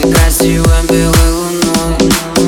красивой белой луной.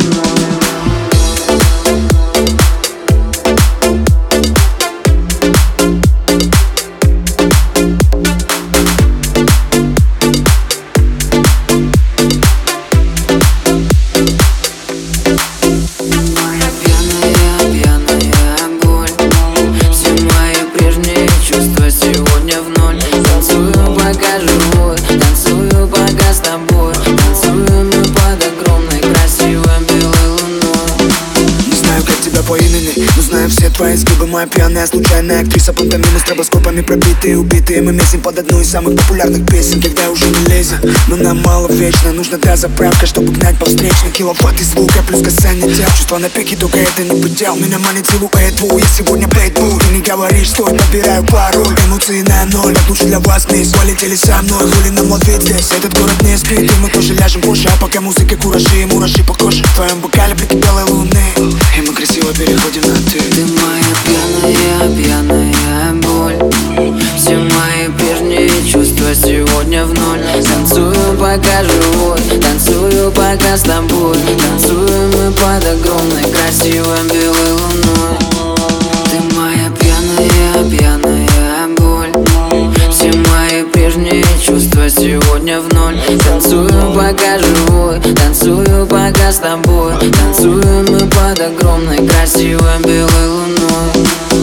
Сегодня в ноль. Танцую, пока живой, танцую, пока с тобой. Танцуем мы под огромной красивой белой луной. Не знаю, как тебя по имени, но знаю все твои изгибы. Моя пьяная, случайная актриса, пантомимы, стробоскопами пробитые, убитые. Мы месим под одну из самых популярных песен, когда уже не лезет. Но нам мало вечно, нужна та заправка, чтобы гнать по встречной. Киловатт из звука плюс касание тел. Чувства на пике, только это не предел. Меня манит силуэт твой, я сегодня бейтбул. Ты не говоришь, стой, подбираю пару. Эмоции на ноль, так лучше для вас вниз. Полетели со мной, хули нам ловить здесь. Этот город не спит, и мы тоже ляжем позже. А пока музыка куражи и мураши по коже. В твоем бокале блики белой луны, и мы красиво переходим на ты. Ты моя пьяная боль. Все мои прежние чувства сегодня в ноль. Танцую, пока живой, танцую, пока с тобой. Танцуем мы под огромной красивой белой луной. Ты моя пьяная боль. Все мои прежние чувства сегодня в ноль. Танцую, пока живой, танцую, пока с тобой. Танцуем мы под огромной красивой белой луной.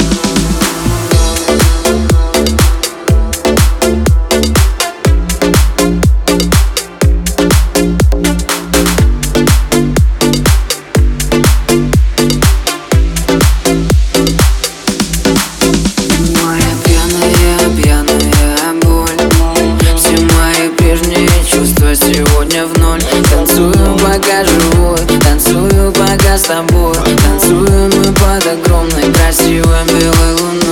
Сегодня в ноль. Танцую, пока живой, танцую, пока с тобой. Танцуем мы под огромной красивой белой луной.